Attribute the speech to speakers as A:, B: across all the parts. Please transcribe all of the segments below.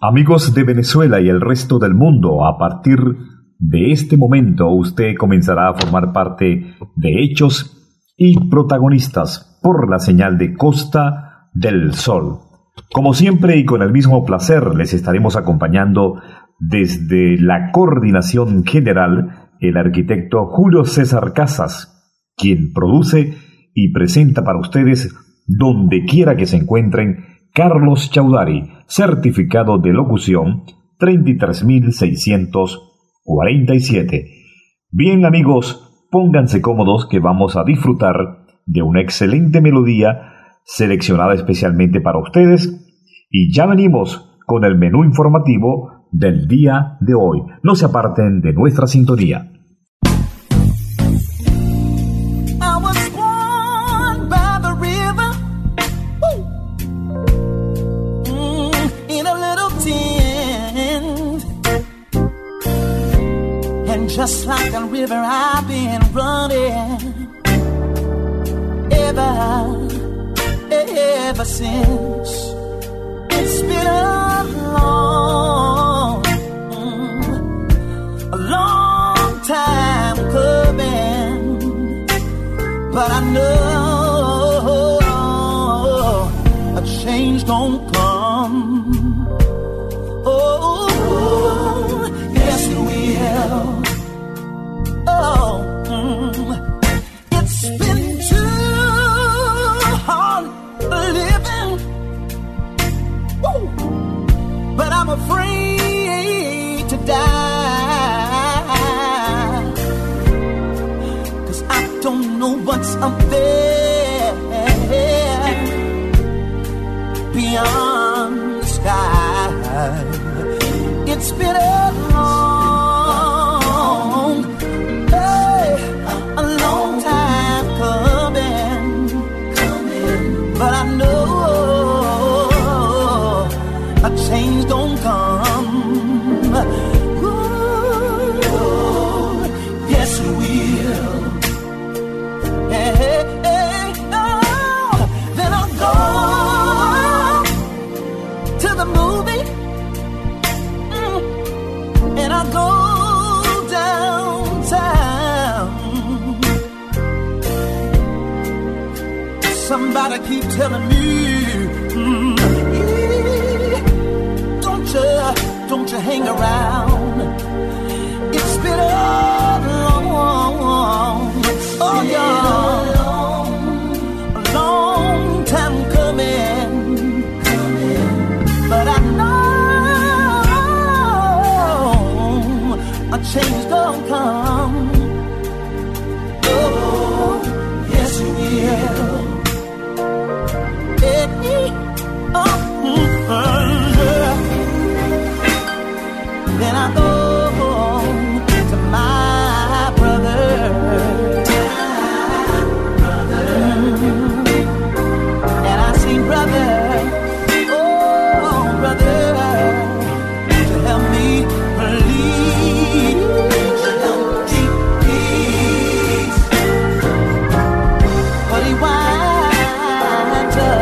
A: Amigos de Venezuela y el resto del mundo, a partir de este momento usted comenzará a formar parte de Hechos y Protagonistas por la señal de Costa del Sol. Como siempre y con el mismo placer les estaremos acompañando desde la coordinación general el arquitecto Julio César Casas, quien produce y presenta para ustedes donde quiera que se encuentren Carlos Chaudhary, certificado de locución 33.647. Bien amigos, pónganse cómodos que vamos a disfrutar de una excelente melodía seleccionada especialmente para ustedes y ya venimos con el menú informativo del día de hoy. No se aparten de nuestra sintonía.
B: Just like a river I've been running ever since. It's been a long time coming, but I know a change gon' come. Oh, yes it will. It's been too hard living, but I'm afraid to die, 'cause I don't know what's up there beyond the sky. It's been a long time coming, but I know a change gon' come. Ooh, yes it will. Hey, hey, hey, oh, then I'll go to the movie, and I'll go downtown. Somebody keep telling me, don't you hang around. It's been a long time coming, but I know a change gon' come. Oh, yes it will. Then I go to my brother, and I say, brother, oh brother, to help me please, but he winds up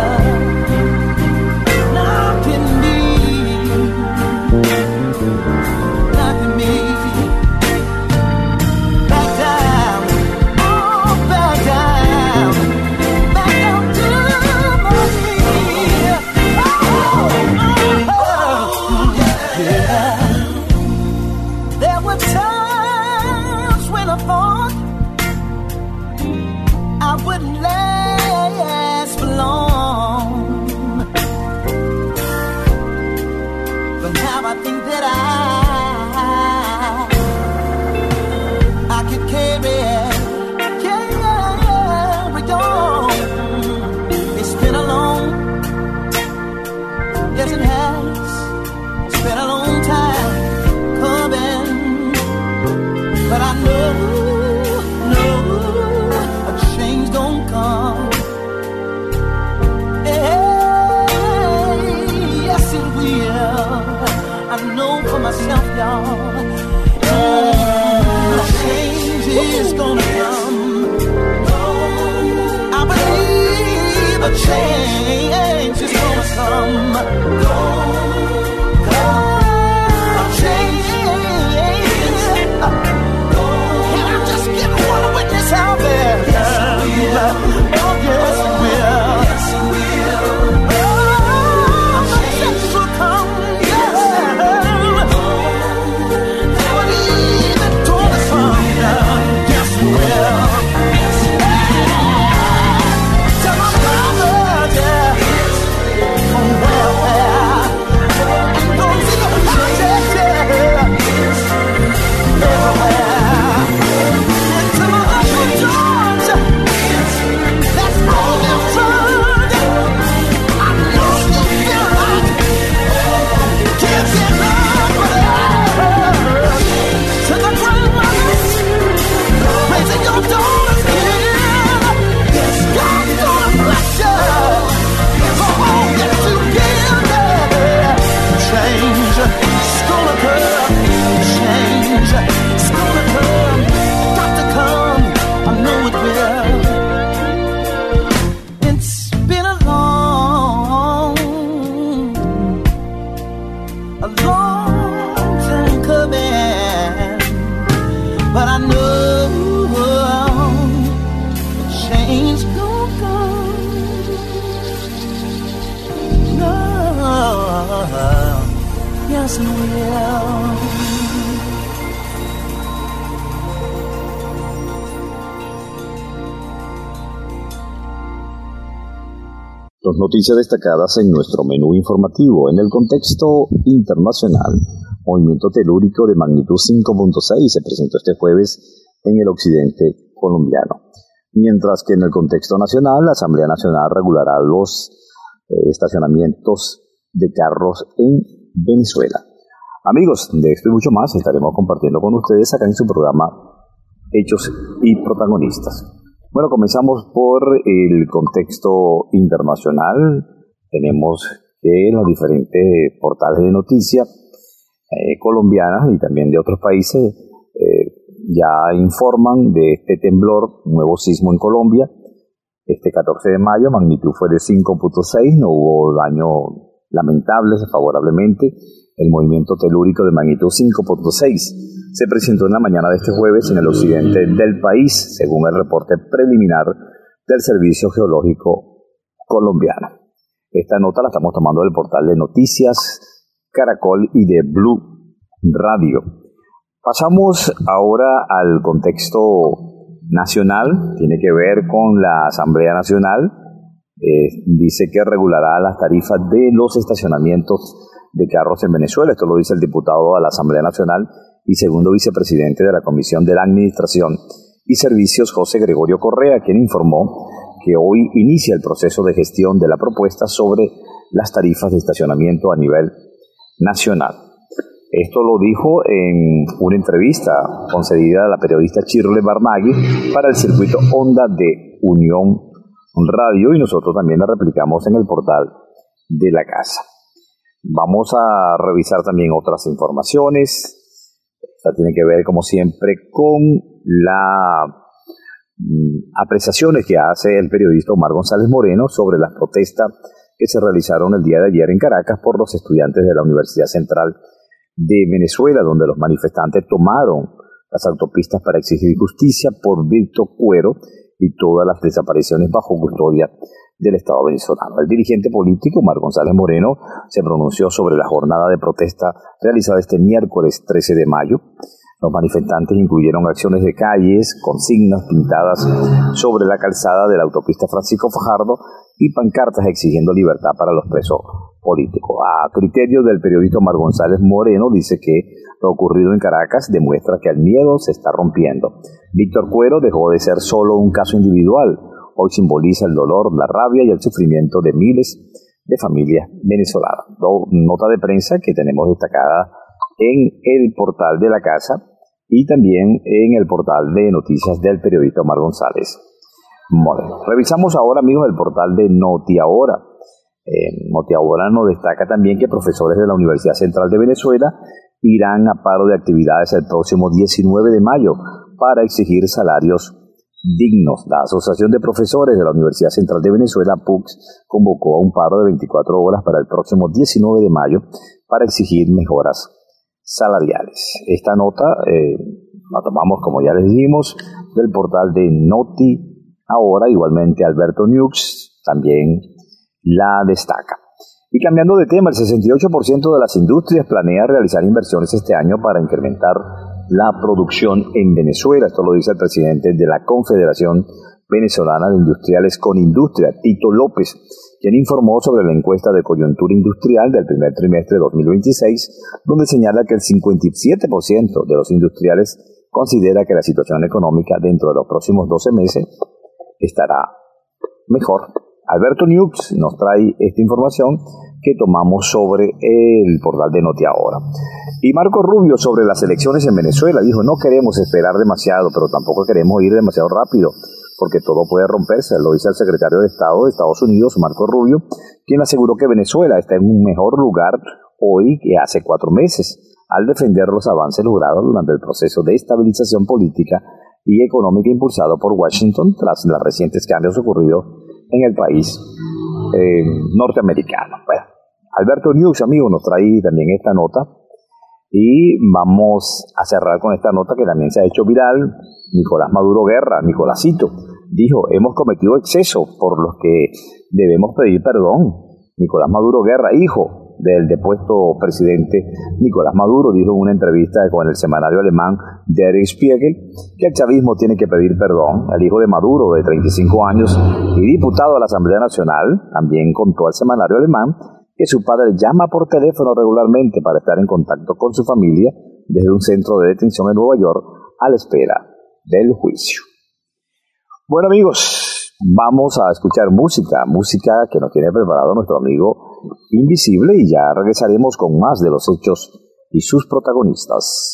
B: knocking me back down, oh back down to my knees. Yeah. There were times when I thought I wouldn't last for long, but now I think that I could carry on. It's been a long, yes it has. It's been a long time coming, but I know a change gon' come. Hey, yes it will. I know for myself, y'all. A change is gonna come. I believe a change is gonna come. listen well.
A: Dos noticias destacadas en nuestro menú informativo. En el contexto internacional, movimiento telúrico de magnitud 5.6 se presentó este jueves en el occidente colombiano. Mientras que en el contexto nacional, la Asamblea Nacional regulará los estacionamientos de carros en Venezuela. Amigos, de esto y mucho más estaremos compartiendo con ustedes acá en su programa Hechos y Protagonistas. Bueno, comenzamos por el contexto internacional. Tenemos que los diferentes portales de noticias colombianas y también de otros países ya informan de este temblor, un nuevo sismo en Colombia. Este 14 de mayo, magnitud fue de 5.6, no hubo daño lamentable, favorablemente. El movimiento telúrico de magnitud 5.6 se presentó en la mañana de este jueves en el occidente del país, según el reporte preliminar del Servicio Geológico Colombiano. Esta nota la estamos tomando del portal de noticias Caracol y de Blue Radio. Pasamos ahora al contexto nacional, tiene que ver con la Asamblea Nacional. Dice que regulará las tarifas de los estacionamientos de carros en Venezuela. Esto lo dice el diputado a la Asamblea Nacional y segundo vicepresidente de la Comisión de la Administración y Servicios, José Gregorio Correa, quien informó que hoy inicia el proceso de gestión de la propuesta sobre las tarifas de estacionamiento a nivel nacional. Esto lo dijo en una entrevista concedida a la periodista Shirley Barnaghi para el circuito Onda de Unión Radio, y nosotros también la replicamos en el portal de la casa. Vamos a revisar también otras informaciones. Esta tiene que ver, como siempre, con las apreciaciones que hace el periodista Omar González Moreno sobre las protestas que se realizaron el día de ayer en Caracas por los estudiantes de la Universidad Central de Venezuela, donde los manifestantes tomaron las autopistas para exigir justicia por Víctor Cuero y todas las desapariciones bajo custodia del Estado venezolano. El dirigente político Omar González Moreno se pronunció sobre la jornada de protesta realizada este miércoles 13 de mayo. Los manifestantes incluyeron acciones de calles, consignas pintadas sobre la calzada de la autopista Francisco Fajardo y pancartas exigiendo libertad para los presos políticos. A criterio del periodista Omar González Moreno, dice que lo ocurrido en Caracas demuestra que el miedo se está rompiendo. Víctor Cuero dejó de ser solo un caso individual. Hoy simboliza el dolor, la rabia y el sufrimiento de miles de familias venezolanas. Nota de prensa que tenemos destacada en el portal de la casa y también en el portal de noticias del periodista Omar González Moreno. Revisamos ahora, amigos, el portal de Notiahora. Notiahora nos destaca también que profesores de la Universidad Central de Venezuela irán a paro de actividades el próximo 19 de mayo para exigir salarios dignos. La Asociación de Profesores de la Universidad Central de Venezuela, PUCS, convocó a un paro de 24 horas para el próximo 19 de mayo para exigir mejoras salariales. Esta nota la tomamos, como ya les dijimos, del portal de Notiahora. Igualmente Alberto News también la destaca. Y cambiando de tema, el 68% de las industrias planea realizar inversiones este año para incrementar la producción en Venezuela. Esto lo dice el presidente de la Confederación Venezolana de Industriales Conindustria, Tito López, quien informó sobre la encuesta de coyuntura industrial del primer trimestre de 2026, donde señala que el 57% de los industriales considera que la situación económica dentro de los próximos 12 meses estará mejor. Alberto News nos trae esta información que tomamos sobre el portal de Notiahora. Y Marco Rubio, sobre las elecciones en Venezuela, dijo: no queremos esperar demasiado, pero tampoco queremos ir demasiado rápido, porque todo puede romperse. Lo dice el secretario de Estado de Estados Unidos, Marco Rubio, quien aseguró que Venezuela está en un mejor lugar hoy que hace 4 meses, al defender los avances logrados durante el proceso de estabilización política y económica impulsado por Washington tras los recientes cambios ocurridos en el país norteamericano. Bueno, Alberto News, amigo, nos trae también esta nota y vamos a cerrar con esta nota que también se ha hecho viral. Nicolás Maduro Guerra, Nicolásito, dijo: hemos cometido excesos por los que debemos pedir perdón. Nicolás Maduro Guerra, hijo del depuesto presidente Nicolás Maduro dijo en una entrevista con el semanario alemán Der Spiegel que el chavismo tiene que pedir perdón. El hijo de Maduro, de 35 años y diputado a la Asamblea Nacional, también contó al semanario alemán que su padre llama por teléfono regularmente para estar en contacto con su familia desde un centro de detención en Nueva York a la espera del juicio. Bueno, amigos, vamos a escuchar música que nos tiene preparado nuestro amigo Invisible, y ya regresaremos con más de los hechos y sus protagonistas.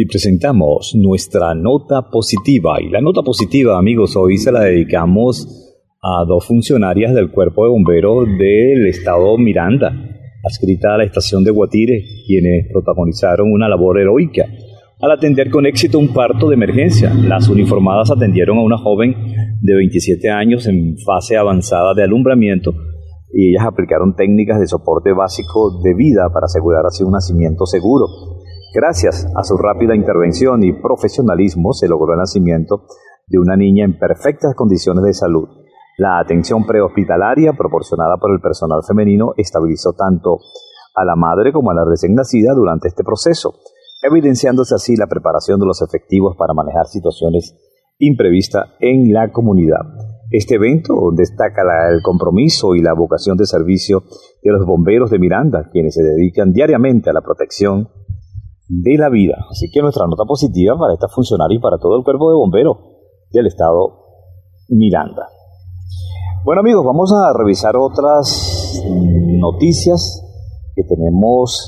A: Y presentamos nuestra nota positiva. Y la nota positiva, amigos, hoy se la dedicamos a dos funcionarias del Cuerpo de Bomberos del estado Miranda, adscrita a la estación de Guatire, quienes protagonizaron una labor heroica al atender con éxito un parto de emergencia. Las uniformadas atendieron a una joven de 27 años en fase avanzada de alumbramiento y ellas aplicaron técnicas de soporte básico de vida para asegurar así un nacimiento seguro. Gracias a su rápida intervención y profesionalismo se logró el nacimiento de una niña en perfectas condiciones de salud. La atención prehospitalaria proporcionada por el personal femenino estabilizó tanto a la madre como a la recién nacida durante este proceso, evidenciándose así la preparación de los efectivos para manejar situaciones imprevistas en la comunidad. Este evento destaca el compromiso y la vocación de servicio de los bomberos de Miranda, quienes se dedican diariamente a la protección de la vida. Así que nuestra nota positiva para esta funcionaria y para todo el cuerpo de bomberos del estado Miranda. Bueno, amigos, vamos a revisar otras noticias que tenemos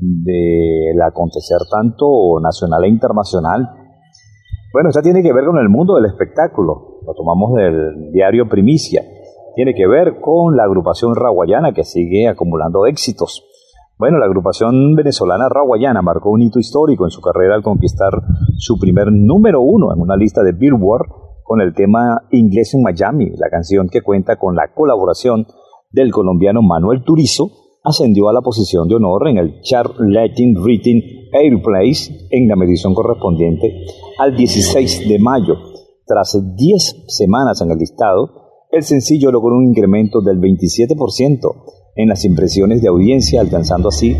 A: del acontecer tanto nacional e internacional. Bueno, esta tiene que ver con el mundo del espectáculo. Lo tomamos del diario Primicia. Tiene que ver con la agrupación raguayana que sigue acumulando éxitos. Bueno, la agrupación venezolana raguayana marcó un hito histórico en su carrera al conquistar su primer número 1 en una lista de Billboard con el tema Inglés en Miami. La canción, que cuenta con la colaboración del colombiano Manuel Turizo, ascendió a la posición de honor en el chart Latin Written Airplays en la medición correspondiente al 16 de mayo. Tras 10 semanas en el listado, el sencillo logró un incremento del 27% en las impresiones de audiencia, alcanzando así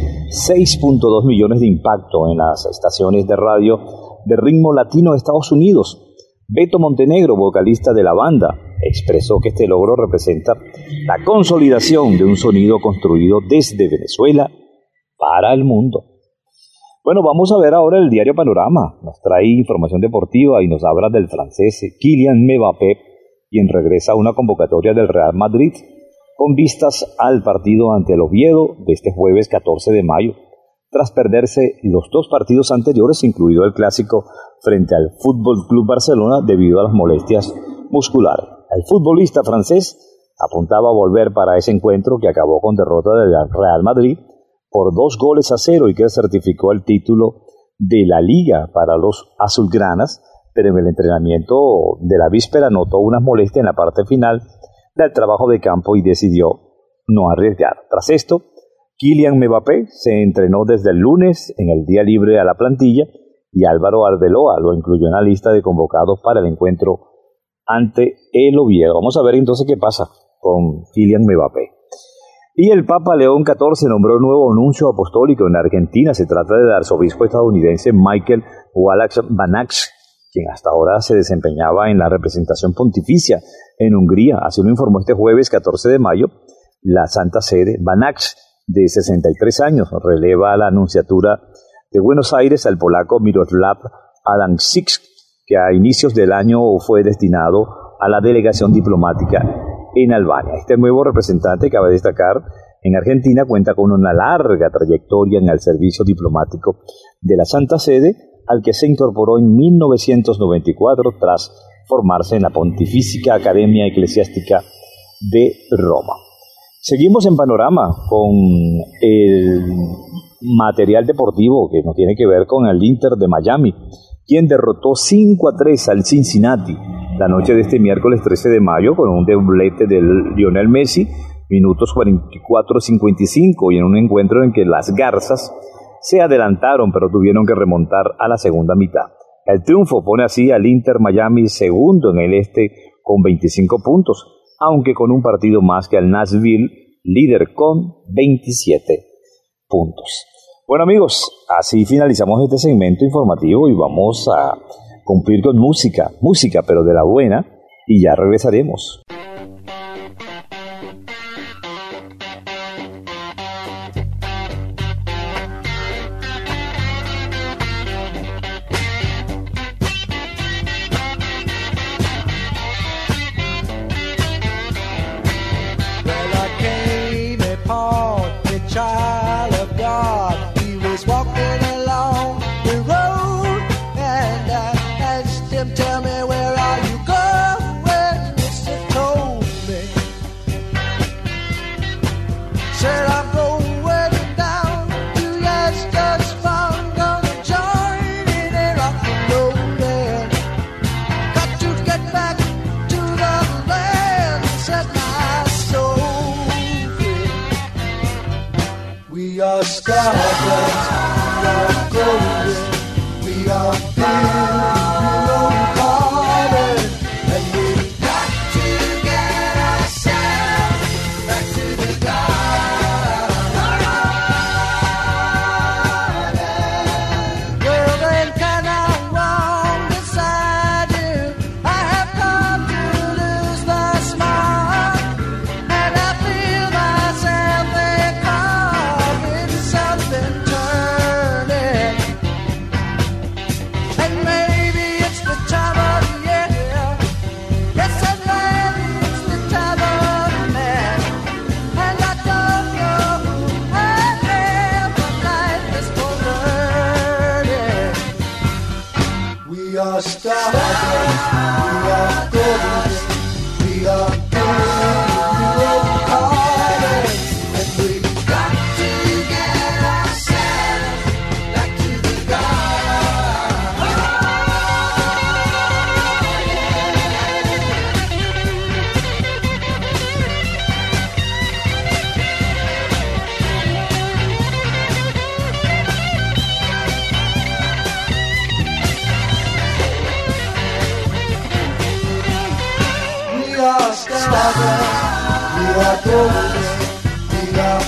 A: 6.2 millones de impacto en las estaciones de radio de ritmo latino de Estados Unidos. Beto Montenegro, vocalista de la banda, expresó que este logro representa la consolidación de un sonido construido desde Venezuela para el mundo. Bueno, vamos a ver ahora el diario Panorama. Nos trae información deportiva y nos habla del francés Kylian Mbappé, quien regresa a una convocatoria del Real Madrid con vistas al partido ante el Oviedo de este jueves 14 de mayo, tras perderse los dos partidos anteriores, incluido el clásico frente al Fútbol Club Barcelona debido a las molestias musculares. El futbolista francés apuntaba a volver para ese encuentro que acabó con derrota del Real Madrid por 2-0 y que certificó el título de la Liga para los azulgranas, pero en el entrenamiento de la víspera notó unas molestias en la parte final del trabajo de campo y decidió no arriesgar. Tras esto, Kylian Mbappé se entrenó desde el lunes en el día libre a la plantilla y Álvaro Arbeloa lo incluyó en la lista de convocados para el encuentro ante el Oviedo. Vamos a ver entonces qué pasa con Kylian Mbappé. Y el Papa León XIV nombró un nuevo nuncio apostólico en Argentina. Se trata del arzobispo estadounidense Michael Wallach Banach, quien hasta ahora se desempeñaba en la representación pontificia en Hungría. Así lo informó este jueves 14 de mayo la Santa Sede. Banach, de 63 años, releva a la nunciatura de Buenos Aires al polaco Miroslav Adamczyk, que a inicios del año fue destinado a la delegación diplomática en Albania. Este nuevo representante, cabe destacar, en Argentina cuenta con una larga trayectoria en el servicio diplomático de la Santa Sede, al que se incorporó en 1994 tras formarse en la Pontificia Academia Eclesiástica de Roma. Seguimos en Panorama con el material deportivo que nos tiene que ver con el Inter de Miami, quien derrotó 5-3 al Cincinnati la noche de este miércoles 13 de mayo con un doblete de Lionel Messi, minutos 44-55, y en un encuentro en que las Garzas se adelantaron pero tuvieron que remontar a la segunda mitad. El triunfo pone así al Inter Miami segundo en el este con 25 puntos, aunque con un partido más que al Nashville, líder con 27 puntos. Bueno, amigos, así finalizamos este segmento informativo y vamos a cumplir con música pero de la buena, y ya regresaremos.
B: Child of God, he was walking along the road stardust, we are golden, we are billion-hearted, and we've got to get ourselves back to the garden. Well, then can I walk beside you? I have come to lose my smile, and I feel myself becoming something turning. And maybe it's the time of year. Yes, and maybe it's the time of man. And I don't know who I am, but life is for learning. We are stardust, we are golden, we are billion-hearted, and we've got to get ourselves back to the We are stardust, we are golden, we are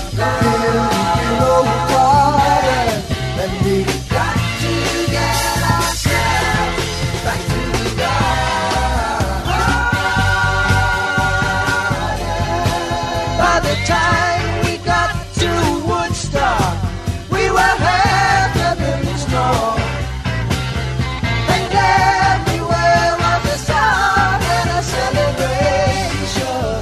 B: billion-hearted, and we've got to get ourselves back to the garden. By the time we got to Woodstock, we were 500,000 strong. And everywhere was a song and a celebration.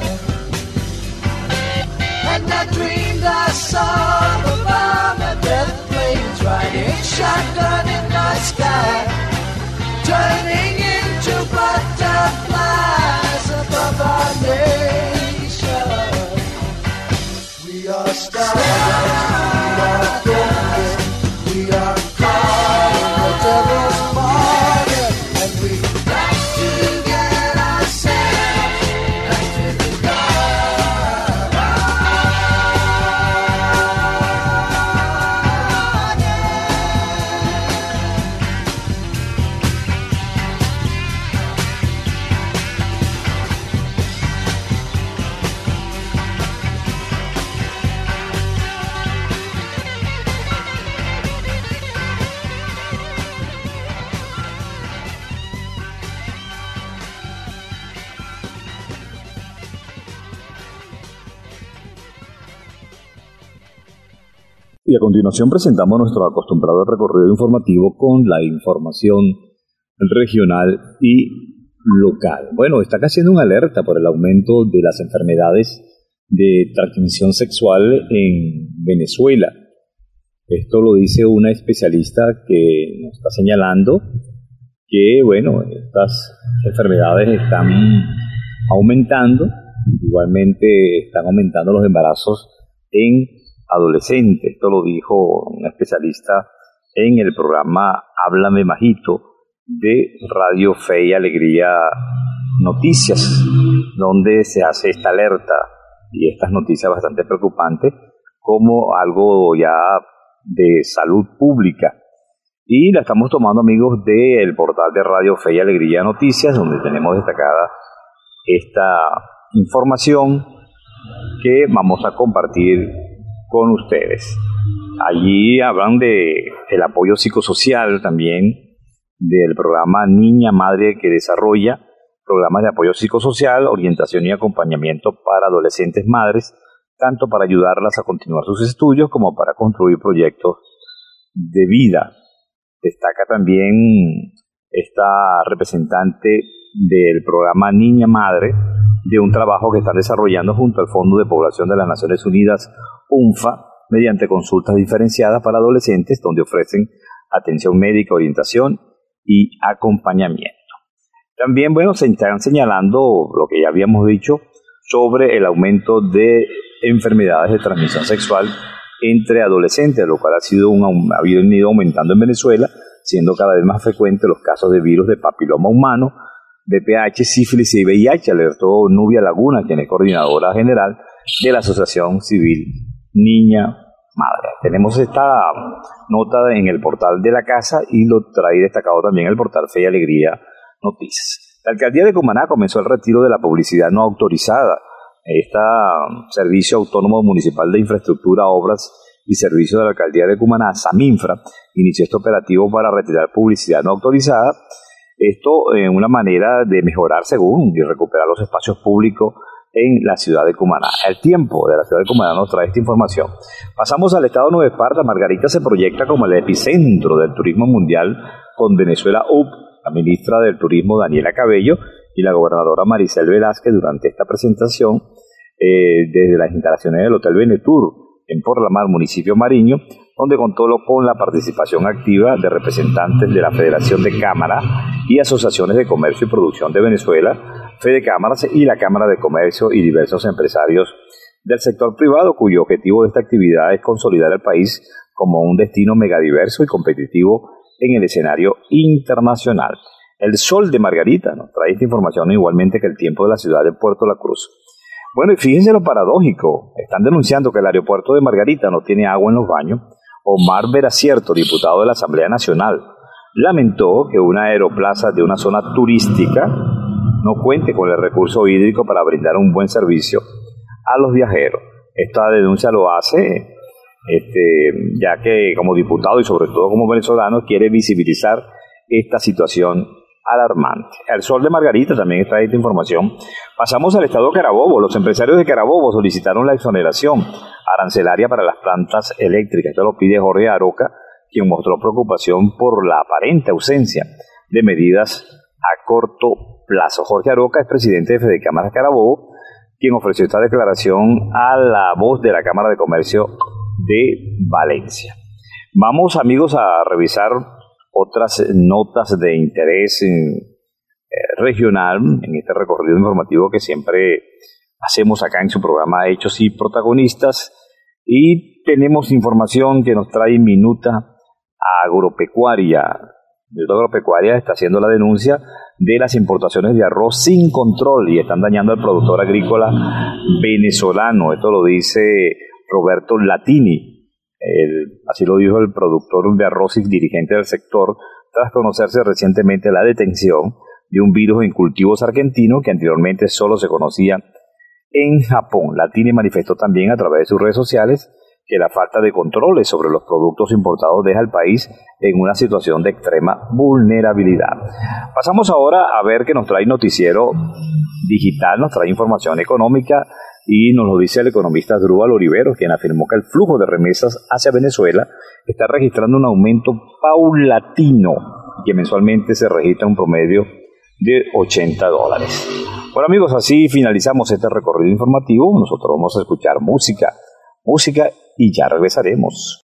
B: And I dreamed I saw the bomb and death planes riding shotgun in my sky, turning into butterflies above our nation. We are stars, we are golden, we are caught in the devil's market, and we've got to get ourselves back to the
A: Y a continuación presentamos nuestro acostumbrado recorrido informativo con la información regional y local. Bueno, está haciendo una alerta por el aumento de las enfermedades de transmisión sexual en Venezuela. Esto lo dice una especialista que nos está señalando que, bueno, estas enfermedades están aumentando. Igualmente están aumentando los embarazos en adolescentes. Esto lo dijo un especialista en el programa Háblame Majito de Radio Fe y Alegría Noticias, donde se hace esta alerta y estas noticias bastante preocupantes como algo ya de salud pública. Y la estamos tomando, amigos, del portal de Radio Fe y Alegría Noticias, donde tenemos destacada esta información que vamos a compartir con ustedes. Allí hablan de el apoyo psicosocial también del programa Niña Madre, que desarrolla programas de apoyo psicosocial, orientación y acompañamiento para adolescentes madres, tanto para ayudarlas a continuar sus estudios como para construir proyectos de vida. Destaca también esta representante del programa Niña Madre de un trabajo que están desarrollando junto al Fondo de Población de las Naciones Unidas, UNFA, mediante consultas diferenciadas para adolescentes, donde ofrecen atención médica, orientación y acompañamiento. También, bueno, se están señalando lo que ya habíamos dicho sobre el aumento de enfermedades de transmisión sexual entre adolescentes, lo cual ha venido aumentando en Venezuela, siendo cada vez más frecuentes los casos de virus de papiloma humano, VPH, sífilis y VIH, alertó Nubia Laguna, quien es coordinadora general de la Asociación Civil Niña madre. Tenemos esta nota en el portal de la casa y lo trae destacado también el portal Fe y Alegría Noticias. La alcaldía de Cumaná comenzó el retiro de la publicidad no autorizada. Este Servicio Autónomo Municipal de Infraestructura, Obras y Servicios de la alcaldía de Cumaná, SAMINFRA, inició este operativo para retirar publicidad no autorizada. Esto en una manera de mejorar según y recuperar los espacios públicos en la ciudad de Cumaná. El Tiempo de la ciudad de Cumaná nos trae esta información. Pasamos al estado de Nueva Esparta. Margarita se proyecta como el epicentro del turismo mundial con Venezuela UP. La ministra del Turismo Daniela Cabello y la gobernadora Maricel Velázquez durante esta presentación desde las instalaciones del Hotel Venetur en Porlamar, municipio Mariño, donde contó con la participación activa de representantes de la Federación de Cámaras y Asociaciones de Comercio y Producción de Venezuela, Fede Cámaras y la Cámara de Comercio y diversos empresarios del sector privado, cuyo objetivo de esta actividad es consolidar el país como un destino megadiverso y competitivo en el escenario internacional. El Sol de Margarita nos trae esta información, igualmente que El Tiempo de la ciudad de Puerto La Cruz. Bueno, y fíjense lo paradójico, están denunciando que el aeropuerto de Margarita no tiene agua en los baños. Omar Veracierto, diputado de la Asamblea Nacional, lamentó que una aeroplaza de una zona turística no cuente con el recurso hídrico para brindar un buen servicio a los viajeros. Esta denuncia lo hace ya que como diputado y sobre todo como venezolano quiere visibilizar esta situación alarmante. El Sol de Margarita también está esta información. Pasamos al estado de Carabobo. Los empresarios de Carabobo solicitaron la exoneración arancelaria para las plantas eléctricas. Esto lo pide Jorge Aroca, quien mostró preocupación por la aparente ausencia de medidas a corto plazo. Jorge Aroca es presidente de Fedecámaras Carabobo, quien ofreció esta declaración a la voz de la Cámara de Comercio de Valencia. Vamos, amigos, a revisar otras notas de interés regional en este recorrido informativo que siempre hacemos acá en su programa Hechos y Protagonistas, y tenemos información que nos trae Minuta Agropecuaria. Minuta Agropecuaria está haciendo la denuncia de las importaciones de arroz sin control y están dañando al productor agrícola venezolano. Esto lo dice Roberto Latini. Así lo dijo el productor de arroz y dirigente del sector, tras conocerse recientemente la detención de un virus en cultivos argentinos que anteriormente solo se conocía en Japón. Latini manifestó también a través de sus redes sociales que la falta de controles sobre los productos importados deja al país en una situación de extrema vulnerabilidad. Pasamos ahora a ver qué nos trae Noticiero Digital, nos trae información económica y nos lo dice el economista Drúbal Oliveros, quien afirmó que el flujo de remesas hacia Venezuela está registrando un aumento paulatino y que mensualmente se registra un promedio de $80. Bueno, amigos, así finalizamos este recorrido informativo. Nosotros vamos a escuchar música y ya regresaremos.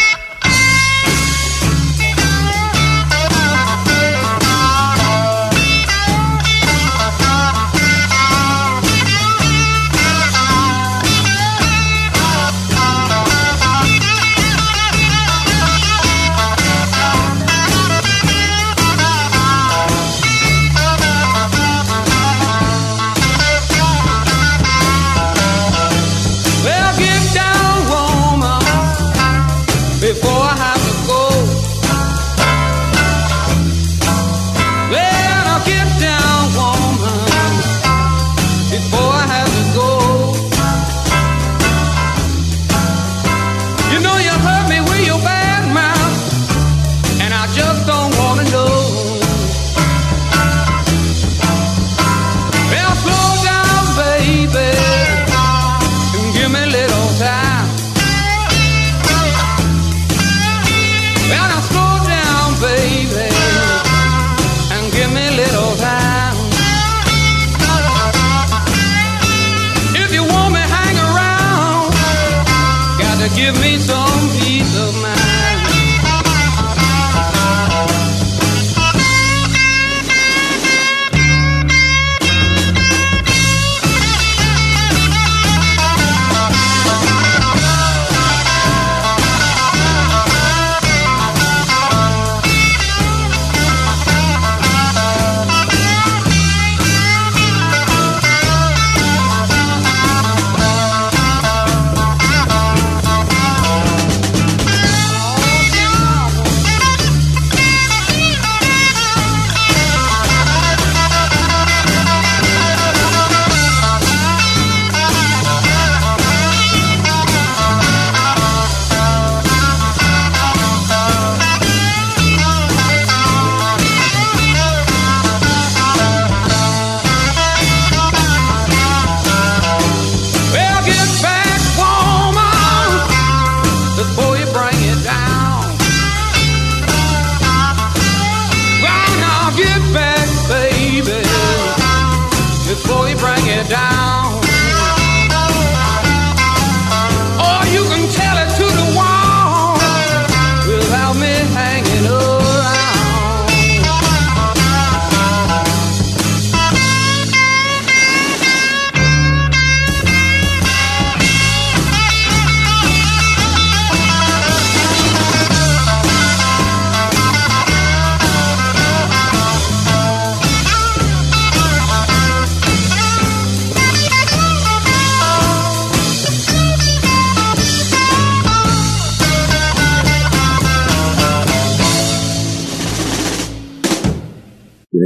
C: Give me some peace of mind.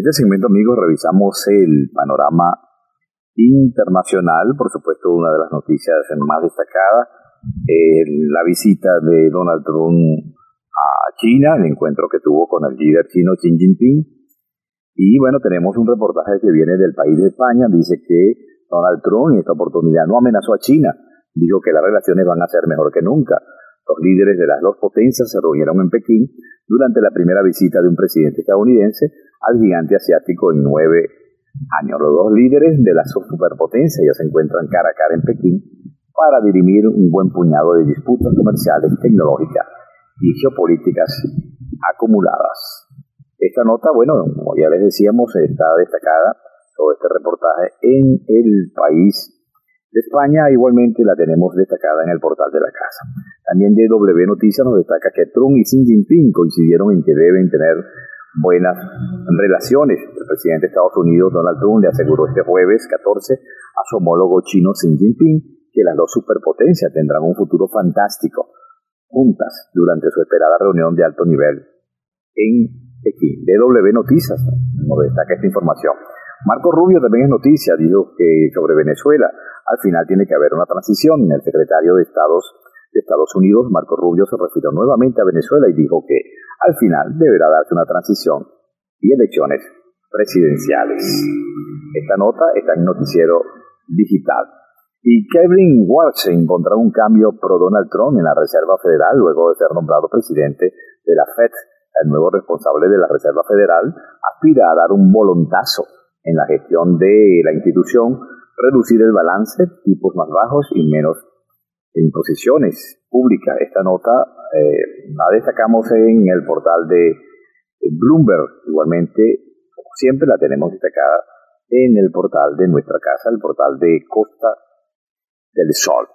A: este segmento, amigos, revisamos el panorama internacional, por supuesto, una de las noticias más destacadas, la visita de Donald Trump a China, el encuentro que tuvo con el líder chino Xi Jinping. Y bueno, tenemos un reportaje que viene del país de España, dice que Donald Trump en esta oportunidad no amenazó a China, dijo que las relaciones van a ser mejor que nunca. Los líderes de las dos potencias se reunieron en Pekín durante la primera visita de un presidente estadounidense al gigante asiático en 9 años. Los dos líderes de las superpotencias ya se encuentran cara a cara en Pekín para dirimir un buen puñado de disputas comerciales, tecnológicas y geopolíticas acumuladas. Esta nota, bueno, como ya les decíamos, está destacada, todo este reportaje, en el país de España. Igualmente la tenemos destacada en el portal de la casa. También DW Noticias nos destaca que Trump y Xi Jinping coincidieron en que deben tener buenas relaciones. El presidente de Estados Unidos, Donald Trump, le aseguró este jueves 14 a su homólogo chino Xi Jinping que las dos superpotencias tendrán un futuro fantástico juntas durante su esperada reunión de alto nivel en Pekín. DW Noticias nos destaca esta información. Marco Rubio también es noticia, dijo que sobre Venezuela al final tiene que haber una transición. El secretario de Estados Unidos, Marco Rubio, se refirió nuevamente a Venezuela y dijo que al final deberá darse una transición y elecciones presidenciales. Esta nota está en Noticiero Digital. Y Kevin Warsh encontró un cambio pro Donald Trump en la Reserva Federal luego de ser nombrado presidente de la Fed. El nuevo responsable de la Reserva Federal aspira a dar un volantazo en la gestión de la institución, reducir el balance, tipos más bajos y menos imposiciones públicas. Esta nota la destacamos en el portal de Bloomberg. Igualmente, como siempre, la tenemos destacada en el portal de nuestra casa, el portal de Costa del Sol.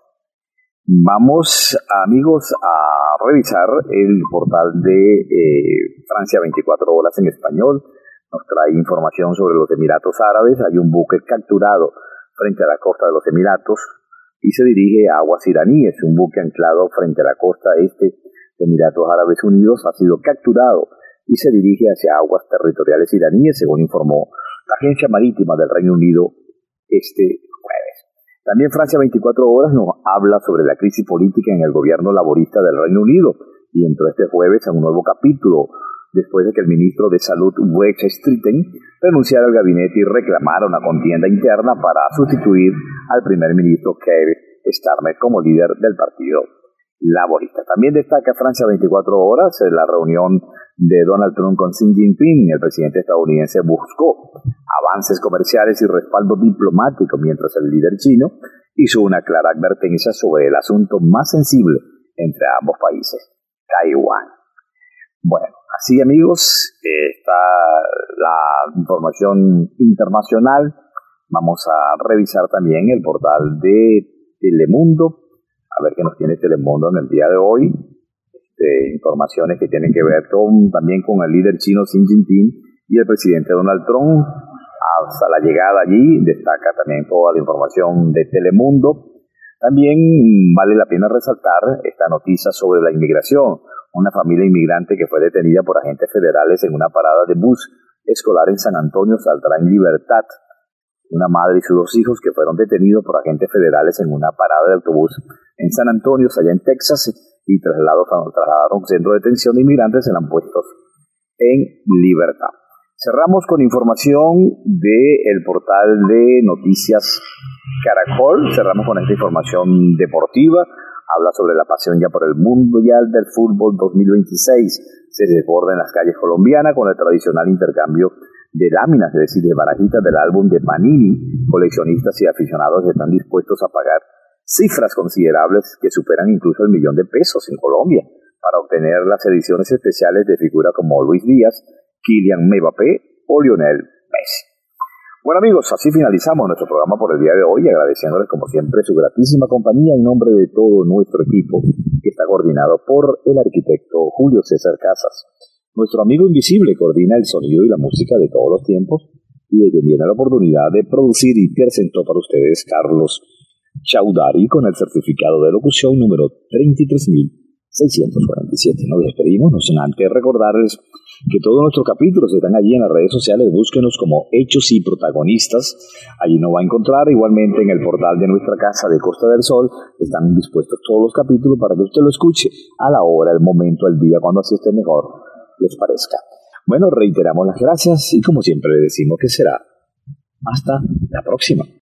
A: Vamos, amigos, a revisar el portal de Francia 24 horas en español. Nos trae información sobre los Emiratos Árabes. Hay un buque capturado frente a la costa de los Emiratos y se dirige a aguas iraníes. Un buque anclado frente a la costa este de Emiratos Árabes Unidos ha sido capturado y se dirige hacia aguas territoriales iraníes, según informó la agencia marítima del Reino Unido este jueves. También Francia 24 horas nos habla sobre la crisis política en el gobierno laborista del Reino Unido y entró este jueves a un nuevo capítulo después de que el ministro de Salud, Wes Streeting, renunciara al gabinete y reclamara una contienda interna para sustituir al primer ministro Keir Starmer como líder del partido laborista. También destaca Francia 24 horas la reunión de Donald Trump con Xi Jinping. El presidente estadounidense buscó avances comerciales y respaldo diplomático, mientras el líder chino hizo una clara advertencia sobre el asunto más sensible entre ambos países, Taiwán. Bueno, así, amigos, está la información internacional. Vamos a revisar también el portal de Telemundo, a ver qué nos tiene Telemundo en el día de hoy. Informaciones que tienen que ver también con el líder chino Xi Jinping y el presidente Donald Trump. Hasta la llegada allí destaca también toda la información de Telemundo. También vale la pena resaltar esta noticia sobre la inmigración. Una familia inmigrante que fue detenida por agentes federales en una parada de bus escolar en San Antonio saldrá en libertad. Una madre y sus 2 hijos que fueron detenidos por agentes federales en una parada de autobús en San Antonio, allá en Texas, y trasladaron a un centro de detención de inmigrantes, serán puestos en libertad. Cerramos con información del portal de noticias Caracol. Cerramos con esta información deportiva. Habla sobre la pasión ya por el Mundial del Fútbol 2026. Se desborda en las calles colombianas con el tradicional intercambio de láminas, es decir, de barajitas del álbum de Panini. Coleccionistas y aficionados están dispuestos a pagar cifras considerables que superan incluso el $1.000.000 en Colombia para obtener las ediciones especiales de figuras como Luis Díaz, Kylian Mbappé o Lionel Messi. Bueno, amigos, así finalizamos nuestro programa por el día de hoy, agradeciéndoles como siempre su gratísima compañía en nombre de todo nuestro equipo, que está coordinado por el arquitecto Julio César Casas. Nuestro amigo invisible coordina el sonido y la música de todos los tiempos, y de quien tiene la oportunidad de producir y presentó para ustedes Carlos Chaudhary con el certificado de locución número 33.647. Nos despedimos, no sin antes recordarles que todos nuestros capítulos están allí en las redes sociales. Búsquenos como Hechos y Protagonistas. Allí nos va a encontrar. Igualmente en el portal de nuestra casa de Costa del Sol están dispuestos todos los capítulos para que usted lo escuche a la hora, el momento, el día, cuando así esté mejor les parezca. Bueno, reiteramos las gracias y como siempre le decimos que será hasta la próxima.